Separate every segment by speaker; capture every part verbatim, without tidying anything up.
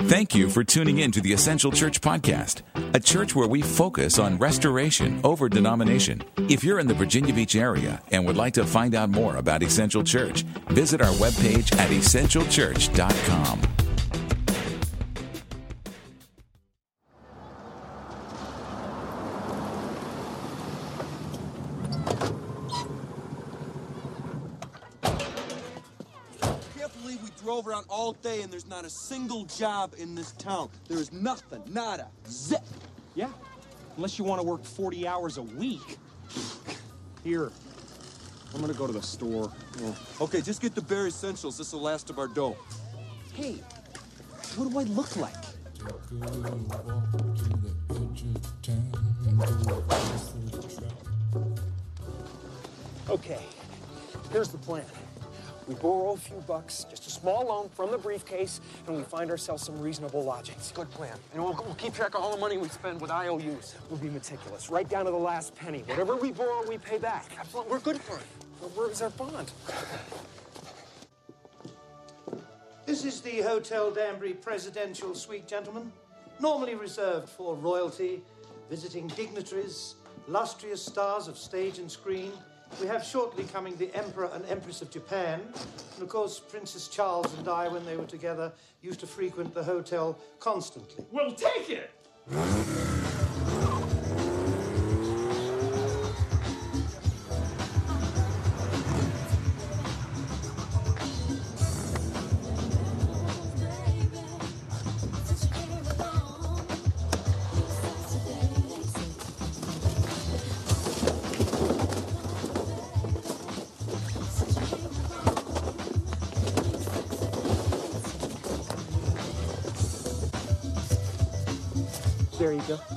Speaker 1: Thank you for tuning in to the Essential Church Podcast, a church where we focus on restoration over denomination. If you're in the Virginia Beach area and would like to find out more about Essential Church, visit our webpage at essential church dot com.
Speaker 2: Drove around all day and there's not a single job in this town. There is nothing, nada, zip.
Speaker 3: Yeah, unless you want to work forty hours a week. Here, I'm gonna go to the store.
Speaker 2: Oh. Okay, just get the bare essentials. This will last of our dough.
Speaker 3: Hey, what do I look like? Okay, here's the plan. We borrow a few bucks, just a small loan from the briefcase, and we find ourselves some reasonable lodgings.
Speaker 2: Good plan. And we'll, we'll keep track of all the money we spend with I O Us.
Speaker 3: We'll be meticulous, right down to the last penny. Whatever we borrow, we pay back.
Speaker 2: Absolutely. We're good for it.
Speaker 3: Well, where's our bond?
Speaker 4: This is the Hotel Danbury Presidential Suite, gentlemen. Normally reserved for royalty, visiting dignitaries, illustrious stars of stage and screen. We have shortly coming the Emperor and Empress of Japan. And of course, Princess Charles and I, when they were together, used to frequent the hotel constantly.
Speaker 3: We'll take it! There you go.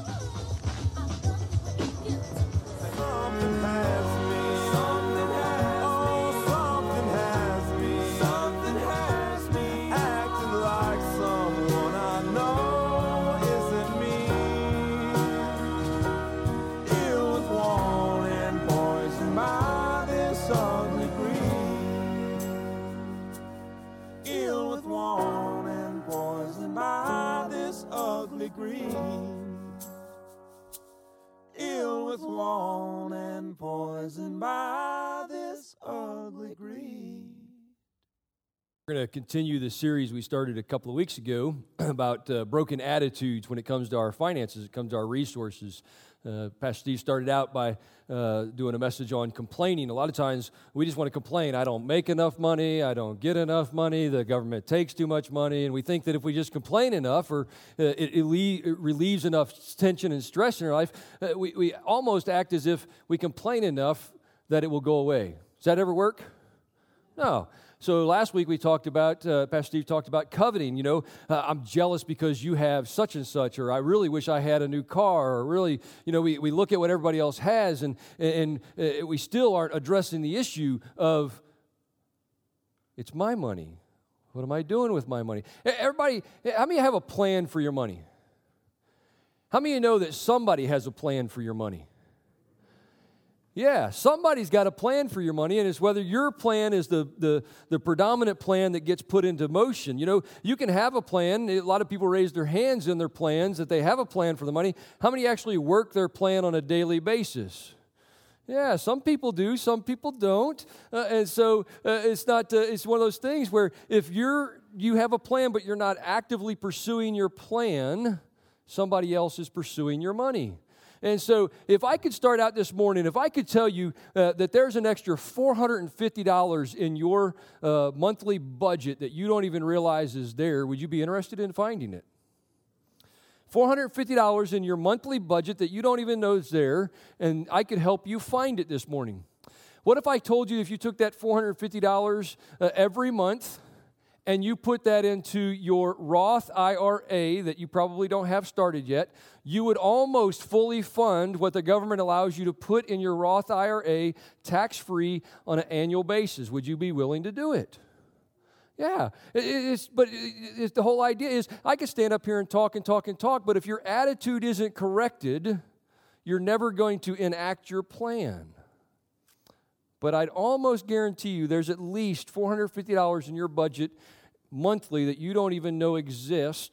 Speaker 5: We're going to continue the series we started a couple of weeks ago about uh, broken attitudes when it comes to our finances, it comes to our resources. Uh, Pastor Steve started out by uh, doing a message on complaining. A lot of times we just want to complain. I don't make enough money. I don't get enough money. The government takes too much money. And we think that if we just complain enough or uh, it, it, le- it relieves enough tension and stress in our life, uh, we, we almost act as if we complain enough that it will go away. Does that ever work? No. So last week we talked about, uh, Pastor Steve talked about coveting. You know, uh, I'm jealous because you have such and such, or I really wish I had a new car, or really, you know, we, we look at what everybody else has, and and uh, we still aren't addressing the issue of, it's my money. What am I doing with my money? Everybody, how many have a plan for your money? How many of you know that somebody has a plan for your money? Yeah, somebody's got a plan for your money, and it's whether your plan is the, the, the predominant plan that gets put into motion. You know, you can have a plan. A lot of people raise their hands in their plans that they have a plan for the money. How many actually work their plan on a daily basis? Yeah, some people do, some people don't. Uh, and so uh, it's not, uh, it's one of those things where if you're, you have a plan, but you're not actively pursuing your plan, somebody else is pursuing your money. And so if I could start out this morning, if I could tell you uh, that there's an extra four hundred fifty dollars in your uh, monthly budget that you don't even realize is there, would you be interested in finding it? four hundred fifty dollars in your monthly budget that you don't even know is there, and I could help you find it this morning. What if I told you if you took that four hundred fifty dollars uh, every month and you put that into your Roth I R A that you probably don't have started yet, you would almost fully fund what the government allows you to put in your Roth I R A tax-free on an annual basis. Would you be willing to do it? Yeah, it, it's, but it, it's, the whole idea is I could stand up here and talk and talk and talk, but if your attitude isn't corrected, you're never going to enact your plan. But I'd almost guarantee you there's at least four hundred fifty dollars in your budget monthly that you don't even know exists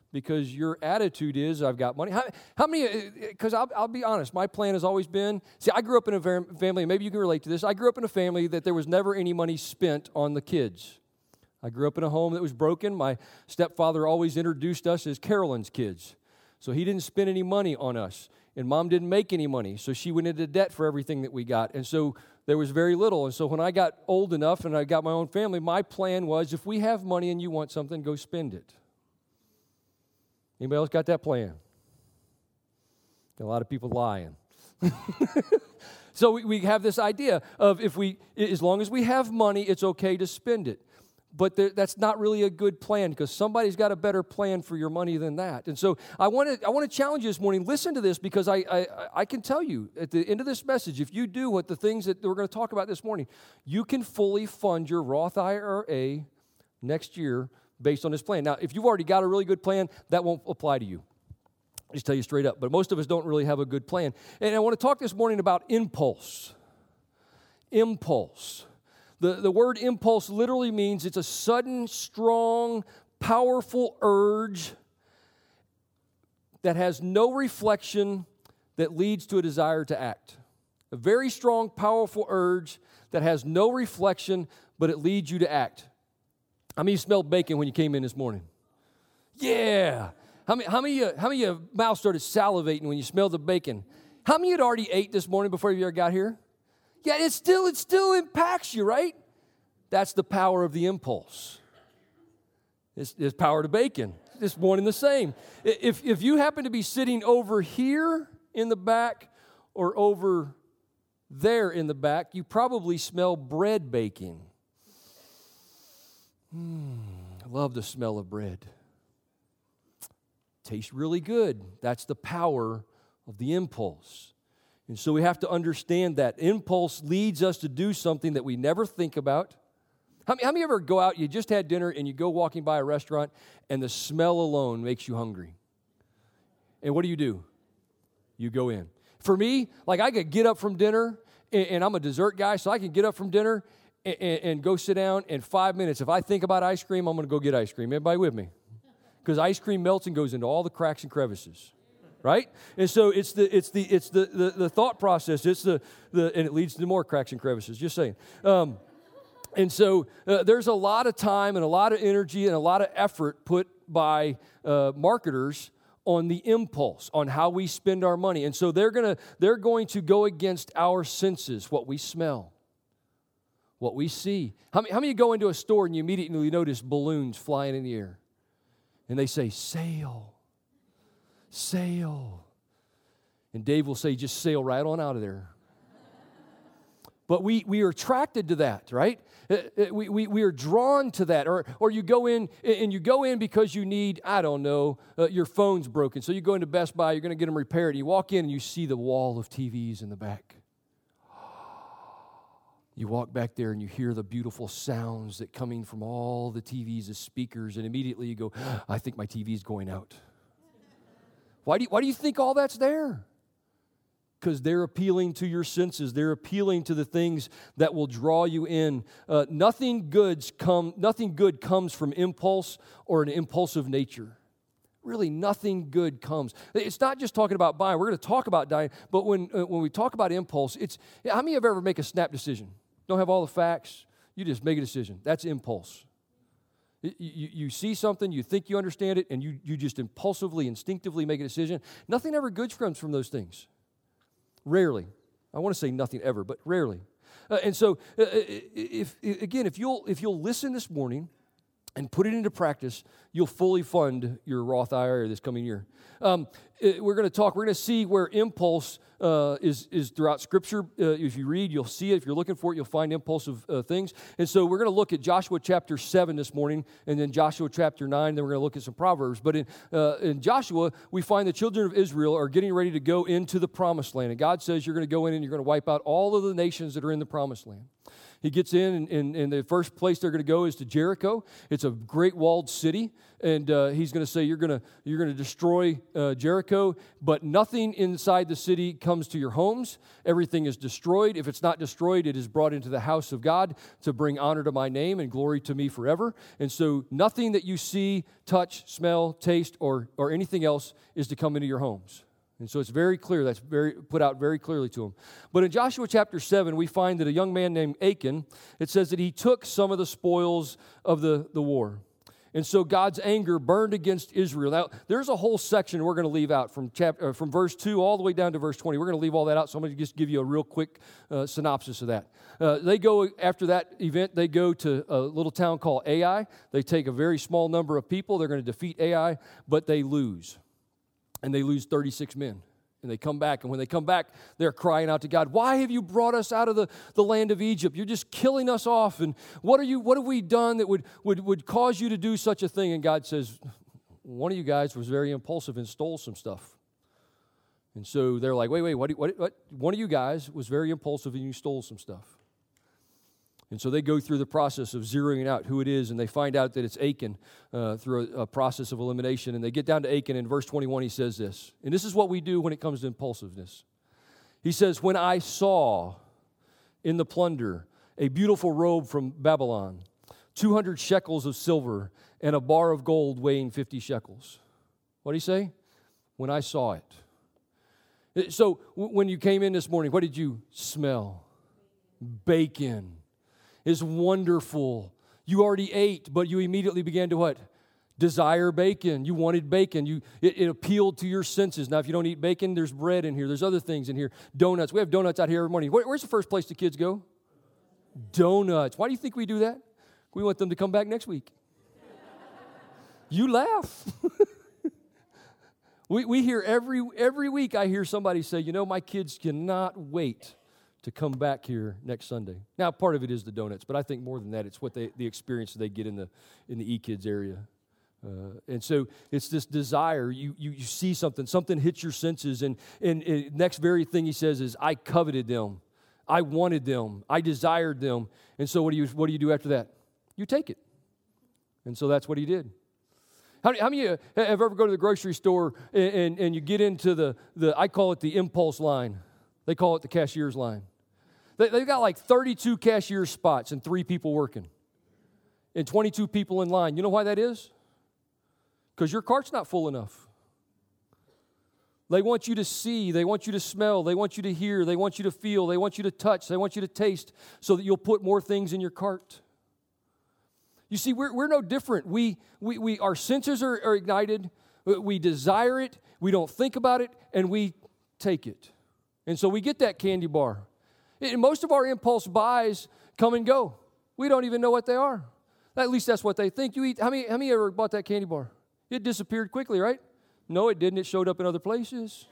Speaker 5: because your attitude is, I've got money. How, how many, because I'll, I'll be honest, my plan has always been, see, I grew up in a family, and maybe you can relate to this. I grew up in a family that there was never any money spent on the kids. I grew up in a home that was broken. My stepfather always introduced us as Carolyn's kids. So he didn't spend any money on us. And Mom didn't make any money, so she went into debt for everything that we got. And so there was very little. And so when I got old enough and I got my own family, my plan was, if we have money and you want something, go spend it. Anybody else got that plan? Got a lot of people lying. So we, we have this idea of if we, as long as we have money, it's okay to spend it. But there, that's not really a good plan, because somebody's got a better plan for your money than that. And so I want to I want to challenge you this morning. Listen to this, because I, I I can tell you at the end of this message, if you do what the things that we're going to talk about this morning, you can fully fund your Roth I R A next year based on this plan. Now, if you've already got a really good plan, that won't apply to you. I'll just tell you straight up. But most of us don't really have a good plan. And I want to talk this morning about impulse. Impulse. The, the word impulse literally means it's a sudden, strong, powerful urge that has no reflection that leads to a desire to act. A very strong, powerful urge that has no reflection, but it leads you to act. How many of you smelled bacon when you came in this morning? Yeah. How many, how many, of you, how many of your mouth started salivating when you smelled the bacon? How many of you had already ate this morning before you ever got here? Yeah, it still, it still impacts you, right? That's the power of the impulse. It's, it's power to bacon. It's one and the same. If, if you happen to be sitting over here in the back or over there in the back, you probably smell bread baking. Mm, I love the smell of bread. Tastes really good. That's the power of the impulse. And so we have to understand that impulse leads us to do something that we never think about. How many, how many ever go out, you just had dinner, and you go walking by a restaurant, and the smell alone makes you hungry? And what do you do? You go in. For me, like I could get up from dinner, and, and I'm a dessert guy, so I can get up from dinner and, and, and go sit down in five minutes. If I think about ice cream, I'm going to go get ice cream. Everybody with me? Because ice cream melts and goes into all the cracks and crevices. Right? And so it's the it's the it's the the, the thought process. It's the the and it leads to more cracks and crevices. Just saying. Um, and so uh, there's a lot of time and a lot of energy and a lot of effort put by uh, marketers on the impulse, on how we spend our money. And so they're gonna they're going to go against our senses, what we smell, what we see. How many how many of you go into a store and you immediately notice balloons flying in the air, and they say sale. Sail. And Dave will say, just sail right on out of there. But we we are attracted to that, right? We, we, we are drawn to that. Or or you go in, and you go in because you need, I don't know, uh, your phone's broken. So you go into Best Buy, you're going to get them repaired. You walk in and you see the wall of T Vs in the back. You walk back there and you hear the beautiful sounds that coming from all the T Vs as speakers. And immediately you go, I think my T V's going out. Why do you, why do you think all that's there? Because they're appealing to your senses. They're appealing to the things that will draw you in. Uh, nothing goods come. Nothing good comes from impulse or an impulsive nature. Really, nothing good comes. It's not just talking about buying. We're going to talk about dying, but when uh, when we talk about impulse, it's how many of you ever make a snap decision? Don't have all the facts. You just make a decision. That's impulse. You, you, you see something, you think you understand it, and you, you just impulsively, instinctively make a decision. Nothing ever good comes from those things. Rarely. I want to say nothing ever, but rarely. Uh, and so, uh, if again, if you'll if you'll listen this morning and put it into practice, you'll fully fund your Roth I R A this coming year. Um, we're going to talk. We're going to see where impulse uh, is is throughout Scripture. Uh, if you read, you'll see it. If you're looking for it, you'll find impulsive uh, things. And so we're going to look at Joshua chapter seven this morning, and then Joshua chapter nine. Then we're going to look at some Proverbs. But in uh, in Joshua, we find the children of Israel are getting ready to go into the Promised Land, and God says you're going to go in and you're going to wipe out all of the nations that are in the Promised Land. He gets in, and, and, and the first place they're going to go is to Jericho. It's a great walled city, and uh, he's going to say, you're going to you're going to destroy uh, Jericho, but nothing inside the city comes to your homes. Everything is destroyed. If it's not destroyed, it is brought into the house of God to bring honor to my name and glory to me forever. And so nothing that you see, touch, smell, taste, or or anything else is to come into your homes. And so it's very clear, that's very put out very clearly to him. But in Joshua chapter seven, we find that a young man named Achan, it says that he took some of the spoils of the, the war. And so God's anger burned against Israel. Now, there's a whole section we're going to leave out from chapter, uh, from verse two all the way down to verse twenty. We're going to leave all that out, so I'm going to just give you a real quick uh, synopsis of that. Uh, they go, after that event, they go to a little town called Ai. They take a very small number of people. They're going to defeat Ai, but they lose. And they lose thirty-six men. And they come back. And when they come back, they're crying out to God, why have you brought us out of the, the land of Egypt? You're just killing us off. And what are you? What have we done that would, would, would cause you to do such a thing? And God says, one of you guys was very impulsive and stole some stuff. And so they're like, wait, wait, what, what, what? One of you guys was very impulsive and you stole some stuff. And so they go through the process of zeroing out who it is, and they find out that it's Achan uh, through a, a process of elimination. And they get down to Achan, in verse twenty-one, he says this. And this is what we do when it comes to impulsiveness. He says, when I saw in the plunder a beautiful robe from Babylon, two hundred shekels of silver, and a bar of gold weighing fifty shekels. What did he say? When I saw it. So when you came in this morning, what did you smell? Bacon. Is wonderful. You already ate, but you immediately began to what? Desire bacon. You wanted bacon. You it, it appealed to your senses. Now, if you don't eat bacon, there's bread in here. There's other things in here. Donuts. We have donuts out here every morning. Where, where's the first place the kids go? Donuts. Why do you think we do that? We want them to come back next week. You laugh. we we hear every every week. I hear somebody say, you know, my kids cannot wait to come back here next Sunday. Now, part of it is the donuts, but I think more than that, it's what they, the experience they get in the in the E-Kids area. Uh, and so it's this desire. You, you you see something, something hits your senses, and, and, and next very thing he says is, I coveted them. I wanted them. I desired them. And so what do you what do you do after that? You take it. And so that's what he did. How, how many of you have ever go to the grocery store and, and, and you get into the, the, I call it the impulse line. They call it the cashier's line. They, they've got like thirty-two cashier spots and three people working and twenty-two people in line. You know why that is? Because your cart's not full enough. They want you to see. They want you to smell. They want you to hear. They want you to feel. They want you to touch. They want you to taste so that you'll put more things in your cart. You see, we're, we're no different. We, we, we, our senses are, are ignited. We desire it. We don't think about it, and we take it. And so we get that candy bar. And most of our impulse buys come and go. We don't even know what they are. At least that's what they think. You eat. How many, how many ever bought that candy bar? It disappeared quickly, right? No, it didn't. It showed up in other places.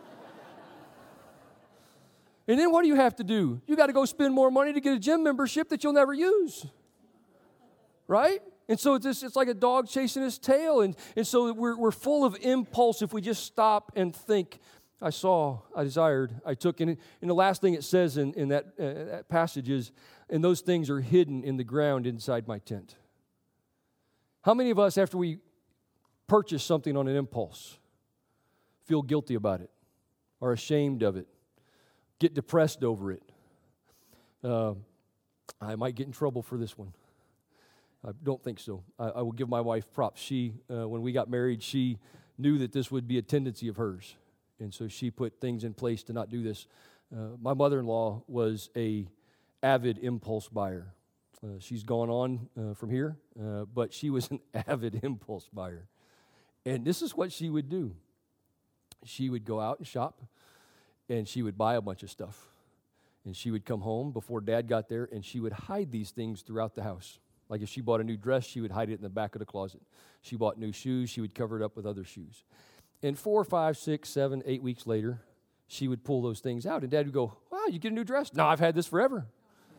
Speaker 5: And then what do you have to do? You got to go spend more money to get a gym membership that you'll never use. Right? And so it's, just, it's like a dog chasing his tail. And, and so we're, we're full of impulse if we just stop and think, I saw, I desired, I took. And, and the last thing it says in, in that, uh, that passage is, and those things are hidden in the ground inside my tent. How many of us, after we purchase something on an impulse, feel guilty about it, are ashamed of it, get depressed over it? Uh, I might get in trouble for this one. I don't think so. I, I will give my wife props. She, uh, when we got married, she knew that this would be a tendency of hers. And so she put things in place to not do this. Uh, my mother-in-law was a avid impulse buyer. Uh, she's gone on uh, from here, uh, but she was an avid impulse buyer. And this is what she would do. She would go out and shop, and she would buy a bunch of stuff. And she would come home before Dad got there, and she would hide these things throughout the house. Like if she bought a new dress, she would hide it in the back of the closet. She bought new shoes, she would cover it up with other shoes. And four, five, six, seven, eight weeks later, she would pull those things out. And Dad would go, wow, you get a new dress? No, I've had this forever.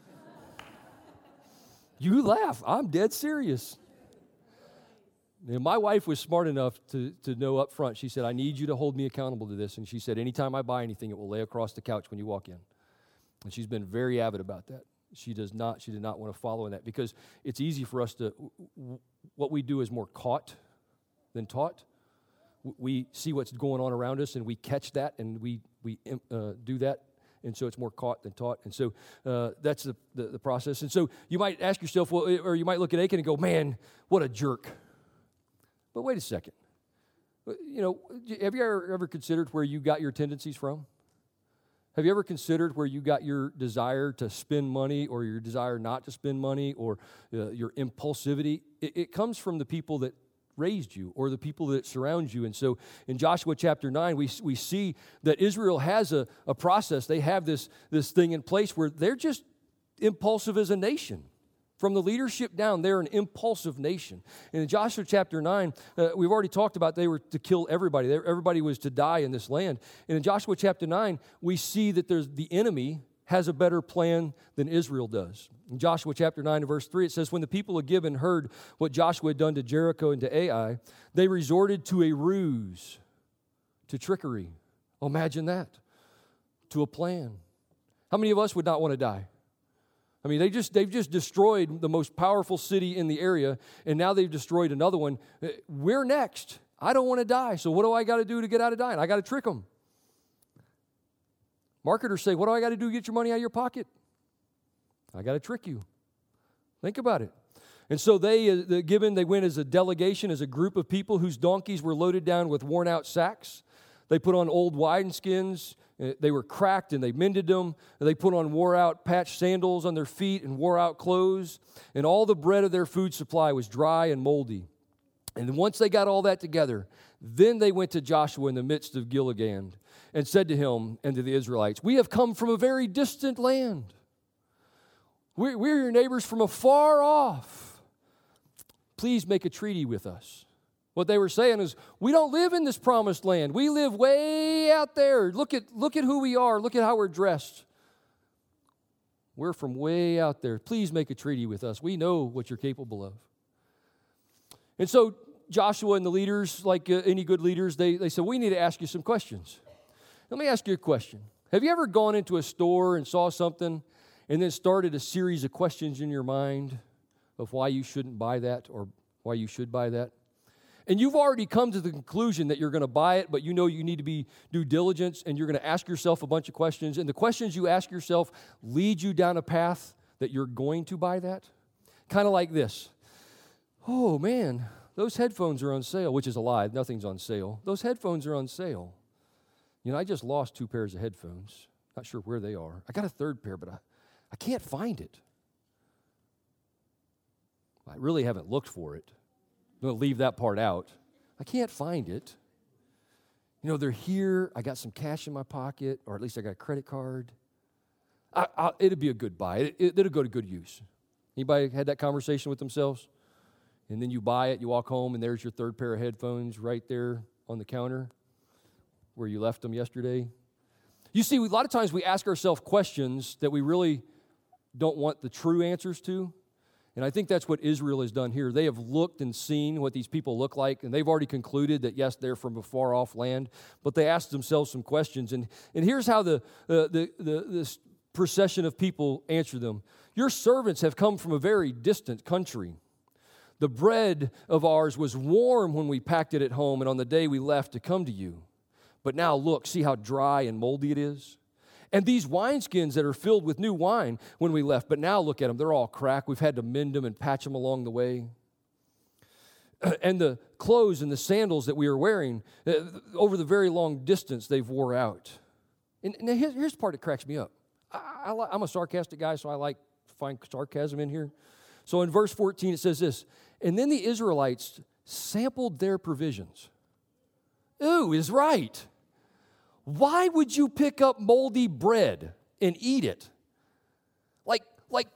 Speaker 5: You laugh. I'm dead serious. And my wife was smart enough to, to know up front. She said, I need you to hold me accountable to this. And she said, anytime I buy anything, it will lay across the couch when you walk in. And she's been very avid about that. she does not, she did not want to follow in that because it's easy for us to, what we do is more caught than taught. We see what's going on around us and we catch that and we, we uh, do that. And so it's more caught than taught. And so uh, that's the, the, the process. And so you might ask yourself, well, or you might look at Achan and go, man, what a jerk. But wait a second. You know, have you ever, ever considered where you got your tendencies from? Have you ever considered where you got your desire to spend money or your desire not to spend money or uh, your impulsivity? It, it comes from the people that raised you or the people that surround you. And so in Joshua chapter nine, we we see that Israel has a, a process. They have this, this thing in place where they're just impulsive as a nation. From the leadership down, they're an impulsive nation. And in Joshua chapter nine, uh, we've already talked about they were to kill everybody. They, everybody was to die in this land. And in Joshua chapter nine, we see that there's the enemy has a better plan than Israel does. In Joshua chapter nine and verse three, it says, when the people of Gibeon heard what Joshua had done to Jericho and to Ai, they resorted to a ruse, to trickery. Oh, imagine that. To a plan. How many of us would not want to die? I mean, they just, they've just destroyed the most powerful city in the area, and now they've destroyed another one. We're next. I don't want to die, so what do I got to do to get out of dying? I got to trick them. Marketers say, what do I got to do to get your money out of your pocket? I got to trick you. Think about it. And so they, uh, given, they went as a delegation, as a group of people whose donkeys were loaded down with worn-out sacks. They put on old wineskins. They were cracked, and they mended them. They put on wore-out patched sandals on their feet and wore-out clothes. And all the bread of their food supply was dry and moldy. And once they got all that together, then they went to Joshua in the midst of Gilgal and said to him and to the Israelites, we have come from a very distant land. We're, we're your neighbors from afar off. Please make a treaty with us. What they were saying is, we don't live in this promised land. We live way out there. Look at, look at who we are. Look at how we're dressed. We're from way out there. Please make a treaty with us. We know what you're capable of. And so Joshua and the leaders, like uh, any good leaders, they, they said, we need to ask you some questions. Let me ask you a question. Have you ever gone into a store and saw something and then started a series of questions in your mind of why you shouldn't buy that or why you should buy that? And you've already come to the conclusion that you're going to buy it, but you know you need to be due diligence, and you're going to ask yourself a bunch of questions. And the questions you ask yourself lead you down a path that you're going to buy that. Kind of like this. Oh, man, those headphones are on sale, which is a lie. Nothing's on sale. Those headphones are on sale. You know, I just lost two pairs of headphones. Not sure where they are. I got a third pair, but I, I can't find it. I really haven't looked for it. I'm going to leave that part out. I can't find it. You know, they're here. I got some cash in my pocket, or at least I got a credit card. I, I, it'd be a good buy. It, it, it'll go to good use. Anybody had that conversation with themselves? And then you buy it, you walk home, and there's your third pair of headphones right there on the counter where you left them yesterday. You see, a lot of times we ask ourselves questions that we really don't want the true answers to. And I think that's what Israel has done here. They have looked and seen what these people look like, and they've already concluded that, yes, they're from a far-off land, but they asked themselves some questions. And, and here's how the, uh, the, the this procession of people answer them. Your servants have come from a very distant country. The bread of ours was warm when we packed it at home and on the day we left to come to you. But now look, see how dry and moldy it is? And these wineskins that are filled with new wine when we left, but now look at them, they're all cracked. We've had to mend them and patch them along the way. And the clothes and the sandals that we are wearing, uh, over the very long distance, they've wore out. And, and here's, here's the part that cracks me up. I, I, I'm a sarcastic guy, so I like to find sarcasm in here. So in verse fourteen, it says this, and then the Israelites sampled their provisions. Ooh, is right. Why would you pick up moldy bread and eat it? Like, like,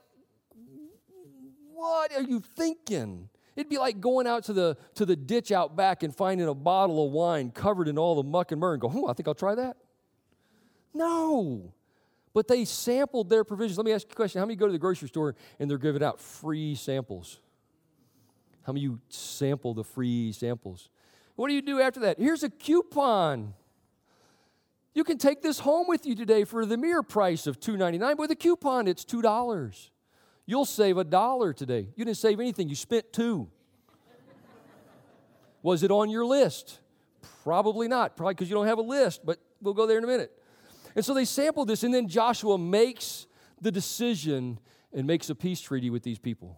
Speaker 5: what are you thinking? It'd be like going out to the to the ditch out back and finding a bottle of wine covered in all the muck and myrrh and go, oh, I think I'll try that. No. But they sampled their provisions. Let me ask you a question. How many go to the grocery store and they're giving out free samples? How many of you sample the free samples? What do you do after that? Here's a coupon. You can take this home with you today for the mere price of two ninety-nine. With a coupon, it's two dollars. You'll save a dollar today. You didn't save anything. You spent two. Was it on your list? Probably not. Probably because you don't have a list, but we'll go there in a minute. And so they sampled this, and then Joshua makes the decision and makes a peace treaty with these people.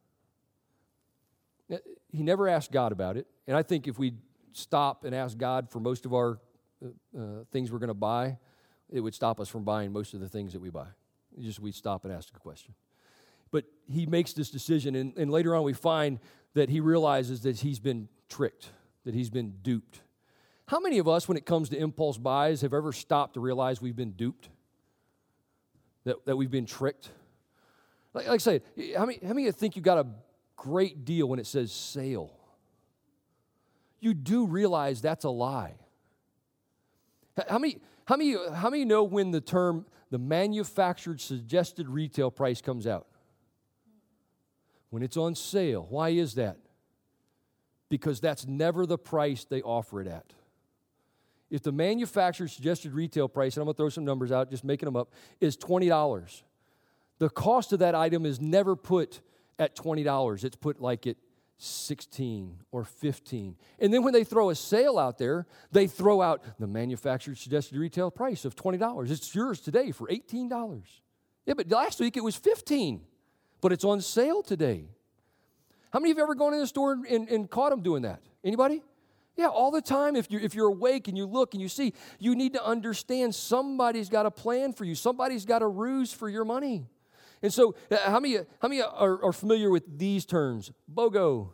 Speaker 5: He never asked God about it, and I think if we stop and ask God for most of our uh, uh, things we're going to buy, it would stop us from buying most of the things that we buy. It's just we'd stop and ask a question. But he makes this decision, and, and later on we find that he realizes that he's been tricked, that he's been duped. How many of us, when it comes to impulse buys, have ever stopped to realize we've been duped? That, that we've been tricked? Like, like I say, how many, how many of you think you got a great deal when it says sale? You do realize that's a lie. How many, how many, how many know when the term the manufactured suggested retail price comes out? When it's on sale. Why is that? Because that's never the price they offer it at. If the manufacturer's suggested retail price, and I'm going to throw some numbers out, just making them up, is twenty dollars, the cost of that item is never put at twenty dollars. It's put like at sixteen or fifteen. And then when they throw a sale out there, they throw out the manufacturer's suggested retail price of twenty dollars. It's yours today for eighteen dollars. Yeah, but last week it was fifteen dollars, but it's on sale today. How many of you have ever gone in the store and, and, and caught them doing that? Anybody? Yeah, all the time. If you're, if you're awake and you look and you see, you need to understand somebody's got a plan for you. Somebody's got a ruse for your money. And so uh, how many, how many are, are familiar with these terms? BOGO.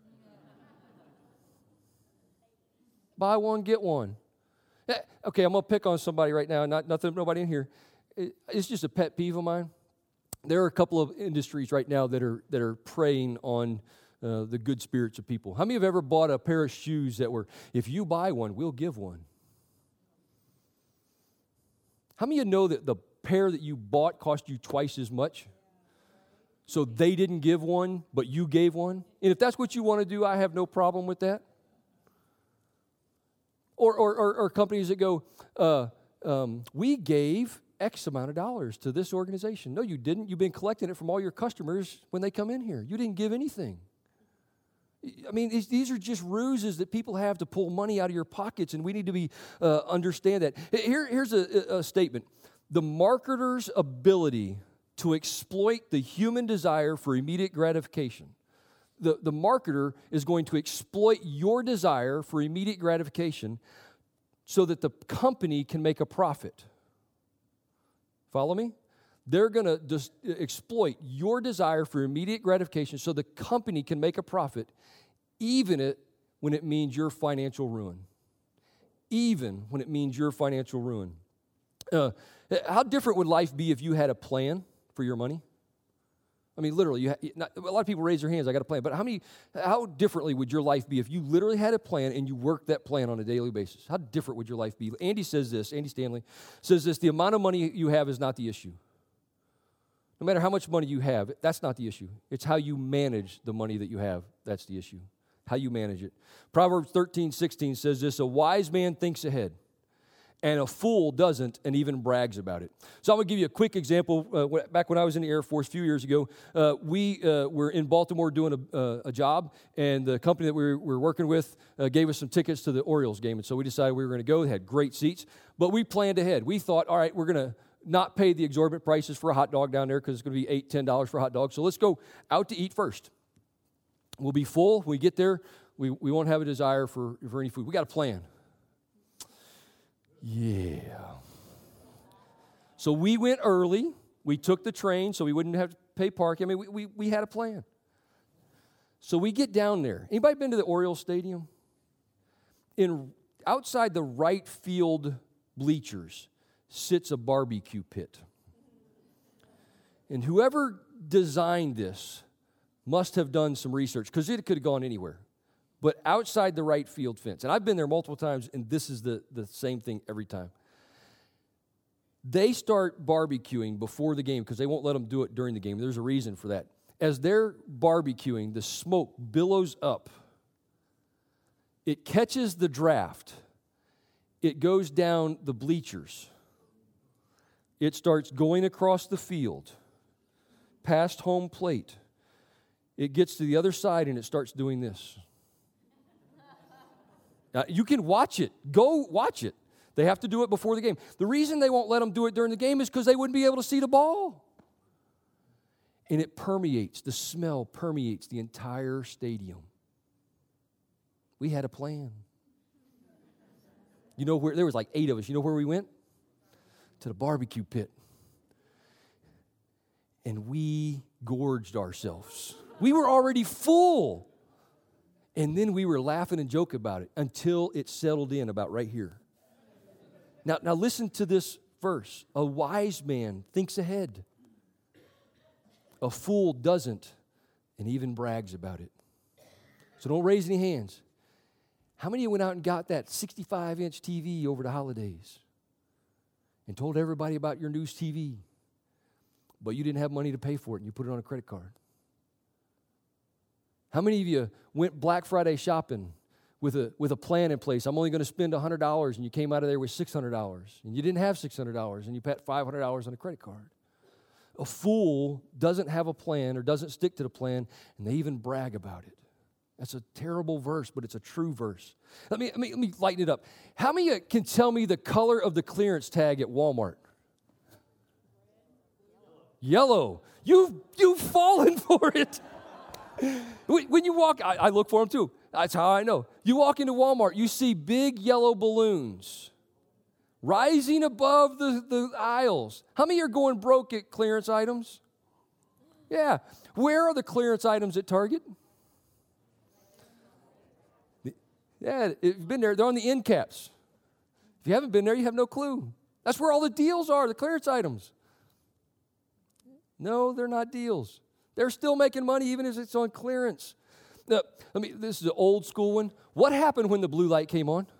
Speaker 5: Buy one, get one. Okay, I'm going to pick on somebody right now. Not nothing, nobody in here. It's just a pet peeve of mine. There are a couple of industries right now that are that are preying on uh, the good spirits of people. How many have ever bought a pair of shoes that were, if you buy one, we'll give one? How many of you know that the pair that you bought cost you twice as much? So they didn't give one, but you gave one? And if that's what you want to do, I have no problem with that. Or or, or, or companies that go, uh, um, we gave X amount of dollars to this organization. No, you didn't. You've been collecting it from all your customers when they come in here. You didn't give anything. I mean, these, these are just ruses that people have to pull money out of your pockets, and we need to be uh, understand that. Here, here's a, a statement. The marketer's ability to exploit the human desire for immediate gratification. The, the marketer is going to exploit your desire for immediate gratification so that the company can make a profit. Follow me? They're going to just exploit your desire for immediate gratification so the company can make a profit, even it, when it means your financial ruin. Even when it means your financial ruin. Uh, how different would life be if you had a plan for your money? I mean, literally, you ha- not, a lot of people raise their hands, I got a plan. But how many? How differently would your life be if you literally had a plan and you worked that plan on a daily basis? How different would your life be? Andy says this, Andy Stanley says this, the amount of money you have is not the issue. No matter how much money you have, that's not the issue. It's how you manage the money that you have. That's the issue. How you manage it. Proverbs thirteen sixteen says this, a wise man thinks ahead, and a fool doesn't and even brags about it. So I'm going to give you a quick example. Uh, back when I was in the Air Force a few years ago, uh, we uh, were in Baltimore doing a, uh, a job, and the company that we were, we were working with uh, gave us some tickets to the Orioles game, and so we decided we were going to go. They had great seats, but we planned ahead. We thought, all right, we're going to not pay the exorbitant prices for a hot dog down there because it's going to be eight dollars, ten dollars for a hot dog, so let's go out to eat first. We'll be full. When we get there, we, we won't have a desire for, for any food. We got a plan. Yeah. So we went early. We took the train so we wouldn't have to pay parking. I mean, we, we, we had a plan. So we get down there. Anybody been to the Orioles Stadium? In outside the right field bleachers sits a barbecue pit. And whoever designed this must have done some research because it could have gone anywhere. But outside the right field fence. And I've been there multiple times, and this is the, the same thing every time. They start barbecuing before the game because they won't let them do it during the game. There's a reason for that. As they're barbecuing, the smoke billows up. It catches the draft, it goes down the bleachers. It starts going across the field, past home plate. It gets to the other side and it starts doing this. Now, you can watch it. Go watch it. They have to do it before the game. The reason they won't let them do it during the game is because they wouldn't be able to see the ball. And it permeates, the smell permeates the entire stadium. We had a plan. You know where, there was like eight of us. You know where we went? To the barbecue pit. And we gorged ourselves. We were already full. And then we were laughing and joking about it until it settled in about right here. Now, now listen to this verse. A wise man thinks ahead. A fool doesn't and even brags about it. So don't raise any hands. How many of you went out and got that sixty-five inch T V over the holidays and told everybody about your news T V, but you didn't have money to pay for it and you put it on a credit card? How many of you went Black Friday shopping with a with a plan in place? I'm only going to spend one hundred dollars, and you came out of there with six hundred dollars, and you didn't have six hundred dollars, and you put five hundred dollars on a credit card. A fool doesn't have a plan or doesn't stick to the plan, and they even brag about it. That's a terrible verse, but it's a true verse. Let me, let me, let me lighten it up. How many of you can tell me the color of the clearance tag at Walmart? Yellow. You've, you've fallen for it. When you walk, I, I look for them too. That's how I know. You walk into Walmart, you see big yellow balloons rising above the, the aisles. How many are going broke at clearance items? Yeah. Where are the clearance items at Target? Yeah, if you've been there, they're on the end caps. If you haven't been there, you have no clue. That's where all the deals are, the clearance items. No, they're not deals. They're still making money even as it's on clearance. Now, let me, this is an old school one. What happened when the blue light came on?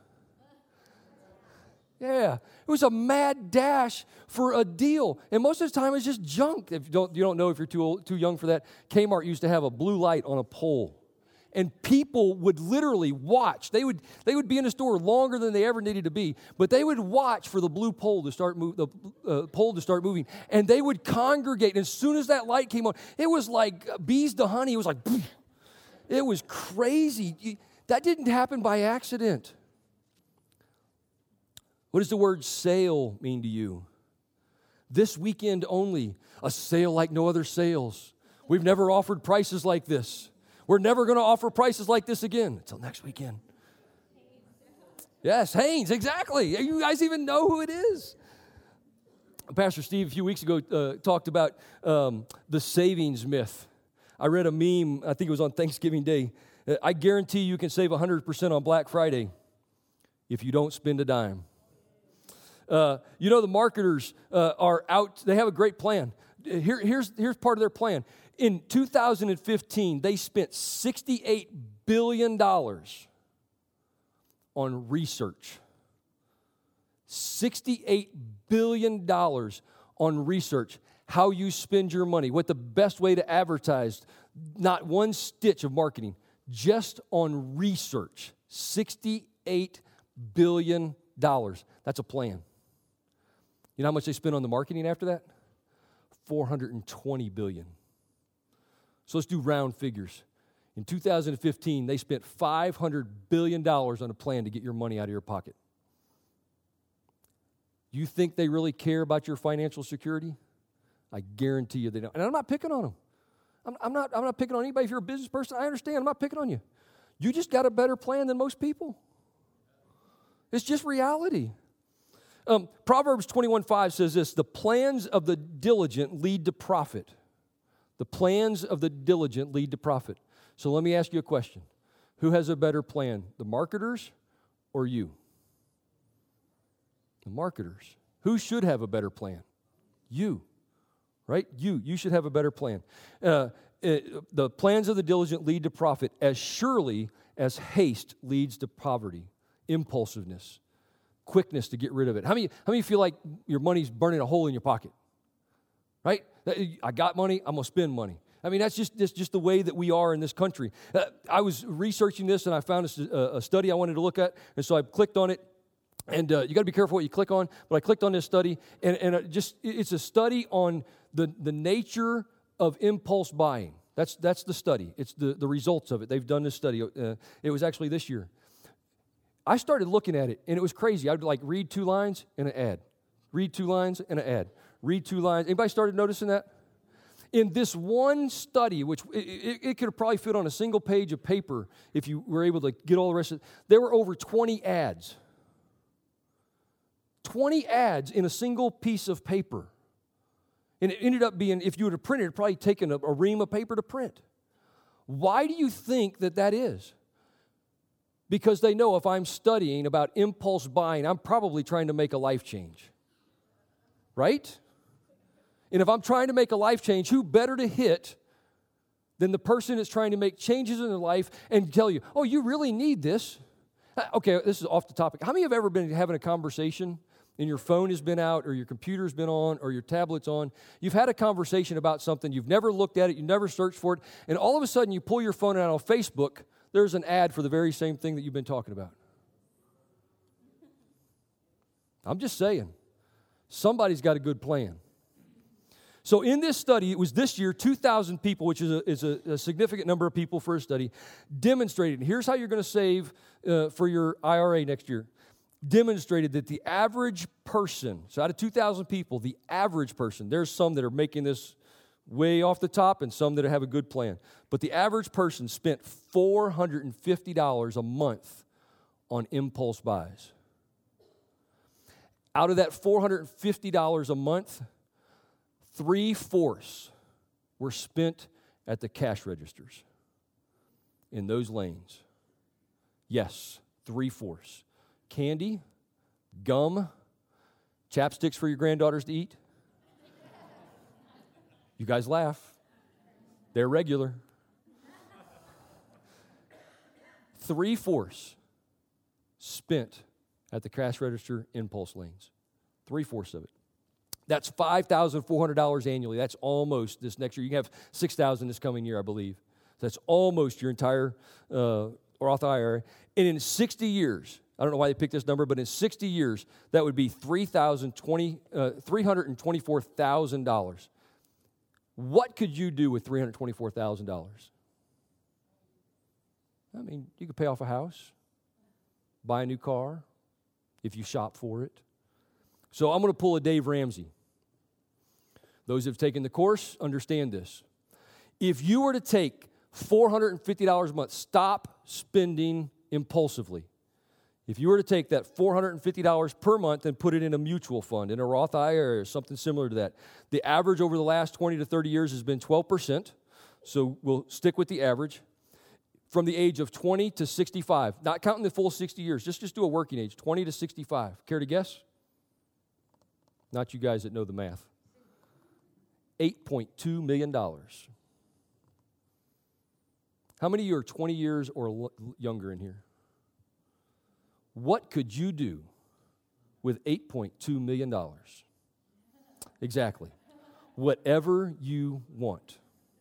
Speaker 5: Yeah, it was a mad dash for a deal. And most of the time, it's just junk. If you don't, you don't know if you're too old, too young for that, Kmart used to have a blue light on a pole. And people would literally watch. They would they would be in the store longer than they ever needed to be, but they would watch for the blue pole to start move, the uh, pole to start moving, and they would congregate. And as soon as that light came on, it was like bees to honey. It was like, poof. It was crazy. That didn't happen by accident. What does the word sale mean to you? This weekend only, a sale like no other sales. We've never offered prices like this. We're never going to offer prices like this again until next weekend. Yes, Hanes, exactly. You guys even know who it is. Pastor Steve a few weeks ago uh, talked about um, the savings myth. I read a meme, I think it was on Thanksgiving Day. Uh, I guarantee you can save one hundred percent on Black Friday if you don't spend a dime. Uh, you know, the marketers uh, are out, they have a great plan. Here, here's, here's part of their plan. In two thousand fifteen, they spent sixty-eight billion dollars on research. sixty-eight billion dollars on research. How you spend your money, what the best way to advertise. Not one stitch of marketing, just on research. sixty-eight billion dollars. That's a plan. You know how much they spent on the marketing after that? four hundred twenty billion dollars. So let's do round figures. In two thousand fifteen, they spent five hundred billion dollars on a plan to get your money out of your pocket. You think they really care about your financial security? I guarantee you they don't. And I'm not picking on them. I'm, I'm, not, I'm not picking on anybody. If you're a business person, I understand. I'm not picking on you. You just got a better plan than most people. It's just reality. Um, Proverbs twenty-one five says this, the plans of the diligent lead to profit. The plans of the diligent lead to profit. So let me ask you a question. Who has a better plan, the marketers or you? The marketers. Who should have a better plan? You, right? You. You should have a better plan. Uh, it, the plans of the diligent lead to profit as surely as haste leads to poverty, impulsiveness, quickness to get rid of it. How many, how many feel like your money's burning a hole in your pocket? Right? I got money, I'm going to spend money. I mean, that's just, that's just the way that we are in this country. Uh, I was researching this, and I found a, a study I wanted to look at, and so I clicked on it. And uh, you got to be careful what you click on. But I clicked on this study, and, and it just it's a study on the, the nature of impulse buying. That's that's the study. It's the, the results of it. They've done this study. Uh, it was actually this year. I started looking at it, and it was crazy. I would like read two lines and an ad. Read two lines and an ad. Read two lines. Anybody started noticing that? In this one study, which it, it, it could have probably fit on a single page of paper if you were able to get all the rest of it, there were over twenty ads. twenty ads in a single piece of paper. And it ended up being, if you would have printed, it would probably taken a, a ream of paper to print. Why do you think that that is? Because they know if I'm studying about impulse buying, I'm probably trying to make a life change. Right? And if I'm trying to make a life change, who better to hit than the person that's trying to make changes in their life and tell you, oh, you really need this? Okay, this is off the topic. How many have ever been having a conversation and your phone has been out or your computer's been on or your tablet's on? You've had a conversation about something, you've never looked at it, you never searched for it, and all of a sudden you pull your phone out on Facebook, there's an ad for the very same thing that you've been talking about. I'm just saying, somebody's got a good plan. So in this study, it was this year, two thousand people, which is a, is a, a significant number of people for a study, demonstrated, and here's how you're going to save uh, for your I R A next year, demonstrated that the average person, so out of two thousand people, the average person, there's some that are making this way off the top and some that have a good plan, but the average person spent four hundred fifty dollars a month on impulse buys. Out of that four hundred fifty dollars a month, three-fourths were spent at the cash registers in those lanes. Yes, three-fourths. Candy, gum, chapsticks for your granddaughters to eat. You guys laugh. They're regular. Three-fourths spent at the cash register impulse lanes. Three-fourths of it. That's five thousand four hundred dollars annually. That's almost this next year. You can have six thousand dollars this coming year, I believe. That's almost your entire uh, Roth I R A. And in sixty years, I don't know why they picked this number, but in sixty years, that would be three hundred twenty-four thousand dollars. What could you do with three hundred twenty-four thousand dollars? I mean, you could pay off a house, buy a new car, if you shop for it. So I'm going to pull a Dave Ramsey. Those who have taken the course understand this. If you were to take four hundred fifty dollars a month, stop spending impulsively. If you were to take that four hundred fifty dollars per month and put it in a mutual fund, in a Roth I R A or something similar to that, the average over the last twenty to thirty years has been twelve percent, so we'll stick with the average. From the age of twenty to sixty-five, not counting the full sixty years, just, just do a working age, twenty to sixty-five. Care to guess? Not you guys that know the math. eight point two million dollars. How many of you are twenty years or l- younger in here? What could you do with eight point two million dollars? Exactly. Whatever you want.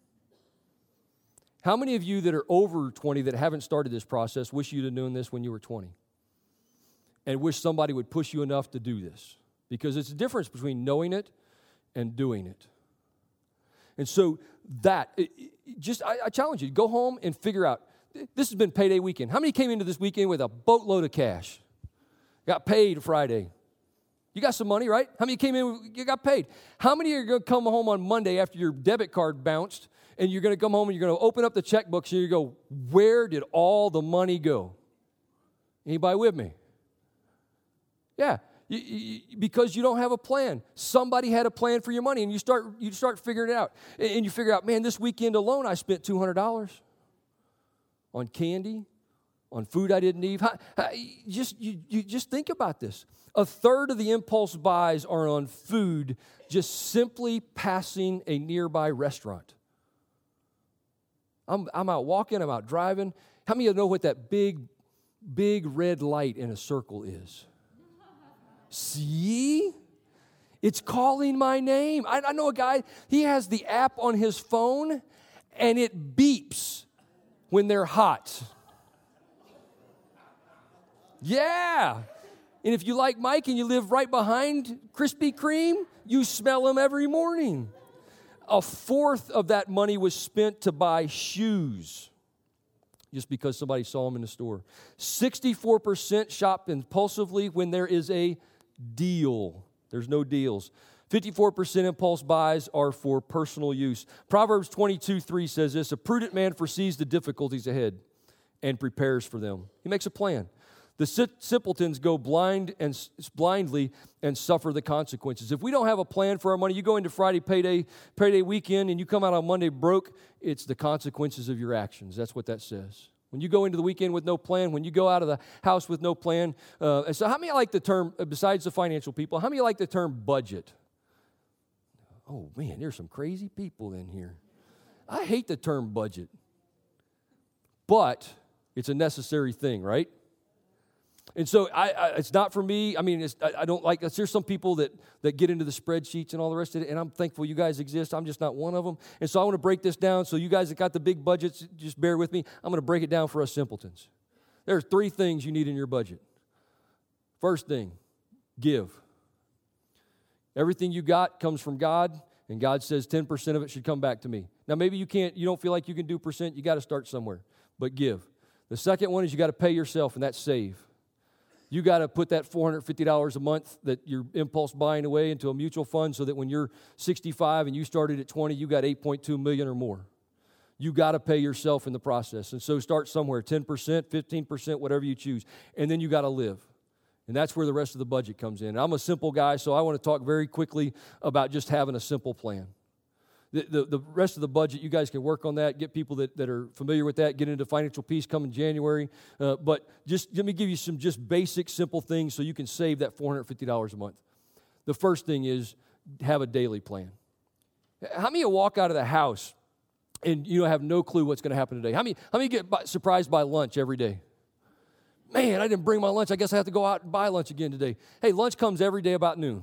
Speaker 5: How many of you that are over twenty that haven't started this process wish you'd have known this when you were twenty? And wish somebody would push you enough to do this? Because it's a difference between knowing it and doing it. And so that, it, it, just I, I challenge you, go home and figure out. This has been payday weekend. How many came into this weekend with a boatload of cash? Got paid Friday. You got some money, right? How many came in, you got paid? How many are going to come home on Monday after your debit card bounced, and you're going to come home and you're going to open up the checkbooks and you go, where did all the money go? Anybody with me? Yeah. You, you, because you don't have a plan. Somebody had a plan for your money, and you start you start figuring it out. And, and you figure out, man, this weekend alone I spent two hundred dollars on candy, on food I didn't need. How, how, you just you, you just think about this. A third of the impulse buys are on food, just simply passing a nearby restaurant. I'm I'm out walking, I'm out driving. How many of you know what that big, big red light in a circle is? See? It's calling my name. I, I know a guy, he has the app on his phone, and it beeps when they're hot. Yeah. And if you like Mike and you live right behind Krispy Kreme, you smell them every morning. A fourth of that money was spent to buy shoes just because somebody saw them in the store. sixty-four percent shop impulsively when there is a deal. There's no deals. fifty-four percent impulse buys are for personal use. Proverbs twenty-two three says this, a prudent man foresees the difficulties ahead and prepares for them. He makes a plan. The simpletons go blind and blindly and suffer the consequences. If we don't have a plan for our money, you go into Friday payday, payday weekend, and you come out on Monday broke, it's the consequences of your actions. That's what that says. When you go into the weekend with no plan, when you go out of the house with no plan. Uh, and so how many like the term, besides the financial people, how many like the term budget? Oh, man, there's some crazy people in here. I hate the term budget. But it's a necessary thing, right? And so I, I, it's not for me. I mean, it's, I, I don't like, there's some people that, that get into the spreadsheets and all the rest of it, and I'm thankful you guys exist. I'm just not one of them. And so I want to break this down. So you guys that got the big budgets, just bear with me. I'm going to break it down for us simpletons. There are three things you need in your budget. First thing, give. Everything you got comes from God, and God says ten percent of it should come back to me. Now, maybe you can't, you don't feel like you can do percent. You got to start somewhere, but give. The second one is you got to pay yourself, and that's save. You got to put that four hundred fifty dollars a month that you're impulse buying away into a mutual fund so that when you're sixty-five and you started at twenty, you got eight point two million dollars or more. You got to pay yourself in the process. And so start somewhere, ten percent, fifteen percent, whatever you choose. And then you got to live. And that's where the rest of the budget comes in. And I'm a simple guy, so I want to talk very quickly about just having a simple plan. The, the, the rest of the budget, you guys can work on that, get people that, that are familiar with that, get into financial peace come in January. Uh, but just let me give you some just basic, simple things so you can save that four hundred fifty dollars a month. The first thing is have a daily plan. How many of you walk out of the house and you have no clue what's going to happen today? How many, how many get by, surprised by lunch every day? Man, I didn't bring my lunch. I guess I have to go out and buy lunch again today. Hey, lunch comes every day about noon.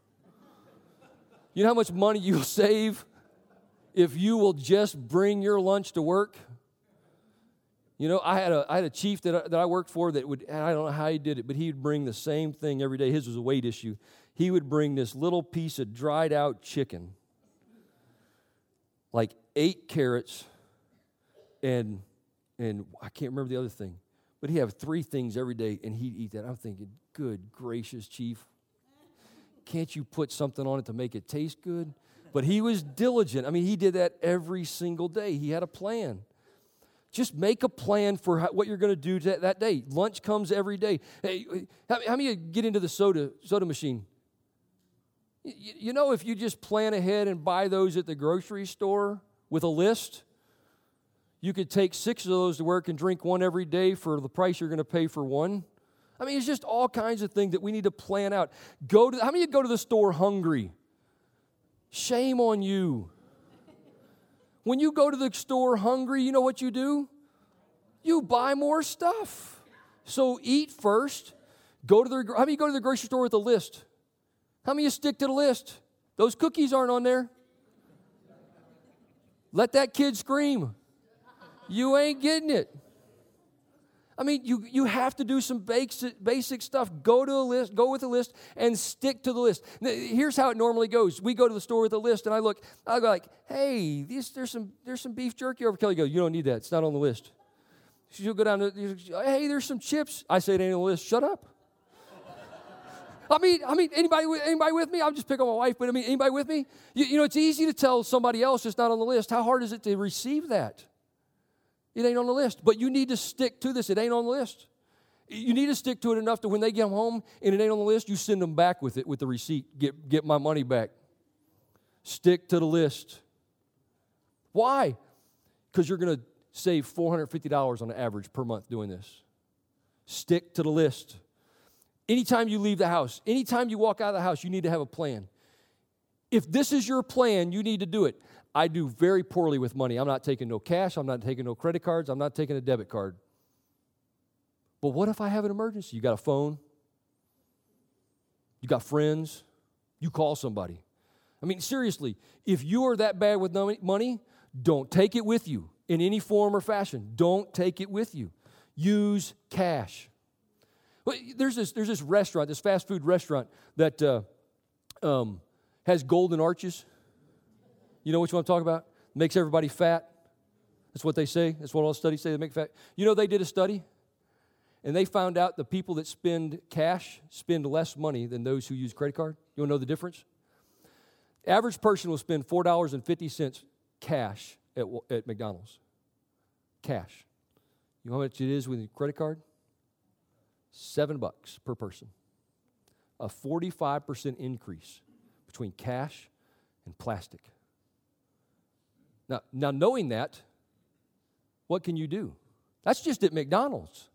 Speaker 5: You know how much money you'll save if you will just bring your lunch to work? You know, I had a I had a chief that I, that I worked for that would, and I don't know how he did it, but he would bring the same thing every day. His was a weight issue. He would bring this little piece of dried out chicken, like eight carrots, and and I can't remember the other thing, but he'd have three things every day, and he'd eat that. I'm thinking, good gracious, Chief, can't you put something on it to make it taste good? But he was diligent. I mean, he did that every single day. He had a plan. Just make a plan for how, what you're going to do that, that day. Lunch comes every day. Hey, how, how many of you get into the soda soda machine? You, you know, if you just plan ahead and buy those at the grocery store with a list, you could take six of those to work and drink one every day for the price you're going to pay for one. I mean, it's just all kinds of things that we need to plan out. Go to how many of you go to the store hungry? Shame on you. When you go to the store hungry, you know what you do? You buy more stuff. So eat first. Go to the, how many go to the grocery store with a list? How many of you stick to the list? Those cookies aren't on there. Let that kid scream. You ain't getting it. I mean, you, you have to do some basic, basic stuff. Go to a list, go with a list, and stick to the list. Here's how it normally goes. We go to the store with a list, and I look, I go like, hey, these, there's some there's some beef jerky over. Kelly goes, you don't need that. It's not on the list. She'll go down to, hey, there's some chips. I say it ain't on the list. Shut up. I mean, I mean, anybody anybody with me? I'm just picking on my wife, but I mean, anybody with me? You, you know, it's easy to tell somebody else it's not on the list. How hard is it to receive that? It ain't on the list, but you need to stick to this. It ain't on the list. You need to stick to it enough to when they get home and it ain't on the list, you send them back with it, with the receipt. Get, get my money back. Stick to the list. Why? Because you're going to save four hundred fifty dollars on average per month doing this. Stick to the list. Anytime you leave the house, anytime you walk out of the house, you need to have a plan. If this is your plan, you need to do it. I do very poorly with money. I'm not taking no cash. I'm not taking no credit cards. I'm not taking a debit card. But what if I have an emergency? You got a phone. You got friends. You call somebody. I mean, seriously, if you are that bad with money, don't take it with you in any form or fashion. Don't take it with you. Use cash. Well, there's this there's this restaurant, this fast food restaurant that uh, um, has golden arches. You know which one I'm talking about? Makes everybody fat. That's what they say. That's what all studies say. They make fat. You know, they did a study, and they found out the people that spend cash spend less money than those who use credit card. You want to know the difference? Average person will spend four dollars and fifty cents cash at, at McDonald's. Cash. You know how much it is with a credit card? Seven bucks per person. A forty-five percent increase between cash and plastic. Now, now, knowing that, what can you do? That's just at McDonald's.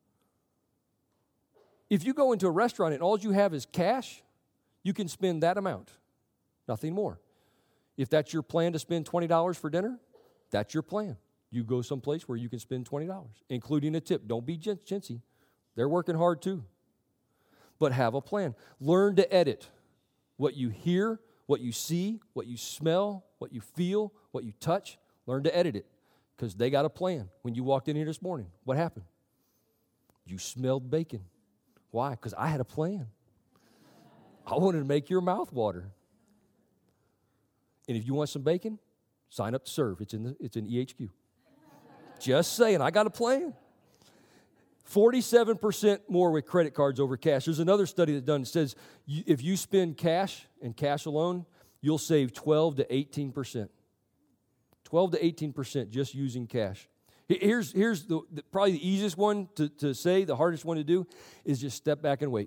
Speaker 5: If you go into a restaurant and all you have is cash, you can spend that amount, nothing more. If that's your plan to spend twenty dollars for dinner, that's your plan. You go someplace where you can spend twenty dollars, including a tip. Don't be chintzy. They're working hard too. But have a plan. Learn to edit what you hear, what you see, what you smell, what you feel, what you touch. Learn to edit it because they got a plan. When you walked in here this morning, what happened? You smelled bacon. Why? Because I had a plan. I wanted to make your mouth water. And if you want some bacon, sign up to serve. It's in the, it's in E H Q. Just saying, I got a plan. forty-seven percent more with credit cards over cash. There's another study that's done that says you, if you spend cash and cash alone, you'll save twelve to eighteen percent. twelve to eighteen percent just using cash. Here's, here's the, the, probably the easiest one to, to say, the hardest one to do, is just step back and wait.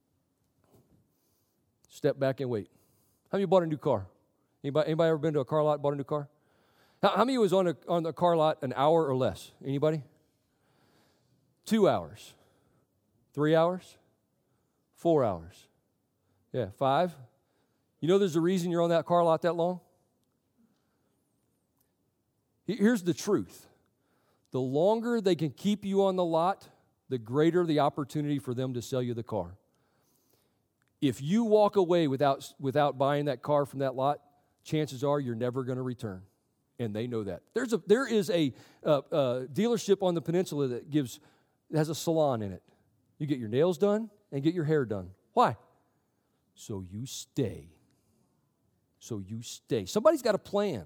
Speaker 5: Step back and wait. How many of you bought a new car? Anybody, anybody ever been to a car lot and bought a new car? How, how many was on a on the car lot an hour or less? Anybody? Two hours. Three hours? Four hours. Yeah, five. You know there's a reason you're on that car lot that long? Here's the truth. The longer they can keep you on the lot, the greater the opportunity for them to sell you the car. If you walk away without, without buying that car from that lot, chances are you're never going to return. And they know that. There's a, there is a uh, uh, dealership on the peninsula that gives, that has a salon in it. You get your nails done and get your hair done. Why? So you stay. So you stay. Somebody's got a plan.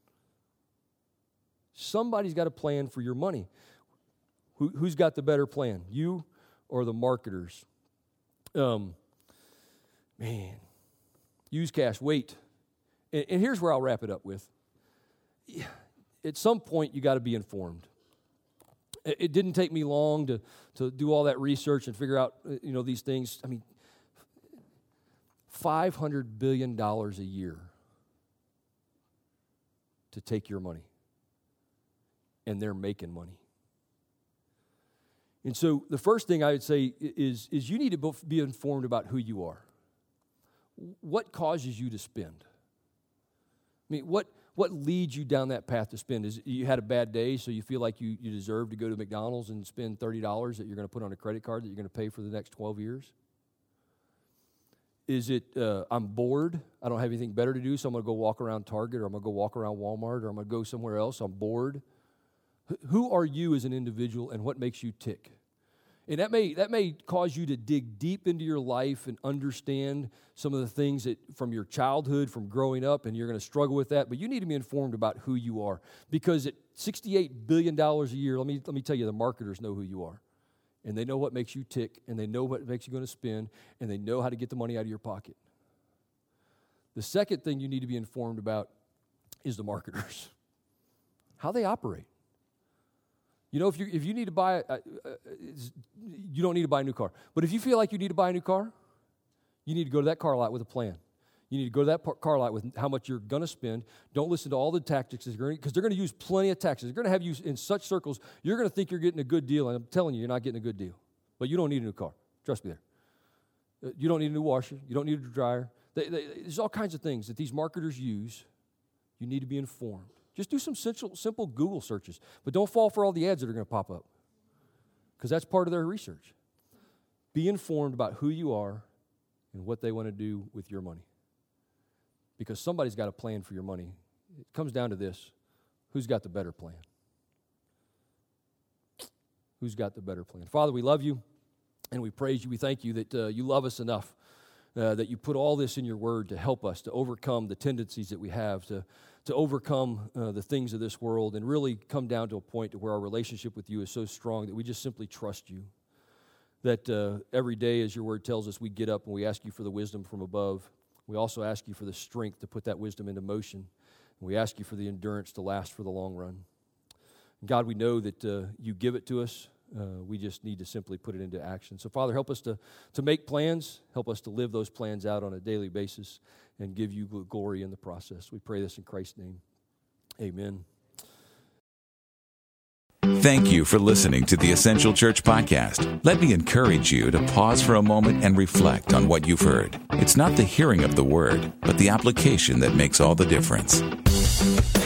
Speaker 5: Somebody's got a plan for your money. Who, who's got the better plan? You or the marketers? Um, man, use cash, wait. And, and here's where I'll wrap it up with. At some point, you got to be informed. It, it didn't take me long to, to do all that research and figure out, you know, these things. I mean, five hundred billion dollars a year to take your money. And they're making money. And so the first thing I would say is, is you need to be informed about who you are. What causes you to spend? I mean, what what leads you down that path to spend? Is you had a bad day, so you feel like you, you deserve to go to McDonald's and spend thirty dollars that you're going to put on a credit card that you're going to pay for the next twelve years? Is it, uh, I'm bored, I don't have anything better to do, so I'm going to go walk around Target, or I'm going to go walk around Walmart, or I'm going to go somewhere else, I'm bored? Who are you as an individual, and what makes you tick? And that may that may cause you to dig deep into your life and understand some of the things that from your childhood, from growing up, and you're going to struggle with that. But you need to be informed about who you are, because at sixty-eight billion dollars a year, let me let me tell you, the marketers know who you are, and they know what makes you tick, and they know what makes you going to spend, and they know how to get the money out of your pocket. The second thing you need to be informed about is the marketers, how they operate. You know, if you if you need to buy, uh, uh, you don't need to buy a new car. But if you feel like you need to buy a new car, you need to go to that car lot with a plan. You need to go to that par- car lot with how much you're going to spend. Don't listen to all the tactics, because they're going to use plenty of tactics. They're going to have you in such circles, you're going to think you're getting a good deal, and I'm telling you, you're not getting a good deal. But you don't need a new car. Trust me there. Uh, you don't need a new washer. You don't need a dryer. They, they, there's all kinds of things that these marketers use. You need to be informed. Just do some simple, simple Google searches, but don't fall for all the ads that are going to pop up, because that's part of their research. Be informed about who you are and what they want to do with your money, because somebody's got a plan for your money. It comes down to this: who's got the better plan? Who's got the better plan? Father, we love you. And we praise you. We thank you that uh, you love us enough, uh, that you put all this in your word to help us to overcome the tendencies that we have, to, to overcome uh, the things of this world, and really come down to a point to where our relationship with you is so strong that we just simply trust you. That uh, every day, as your word tells us, we get up and we ask you for the wisdom from above. We also ask you for the strength to put that wisdom into motion. And we ask you for the endurance to last for the long run. God, we know that uh, you give it to us. Uh, we just need to simply put it into action. So, Father, help us to, to make plans. Help us to live those plans out on a daily basis and give you glory in the process. We pray this in Christ's name. Amen.
Speaker 1: Thank you for listening to the Essential Church Podcast. Let me encourage you to pause for a moment and reflect on what you've heard. It's not the hearing of the word, but the application that makes all the difference.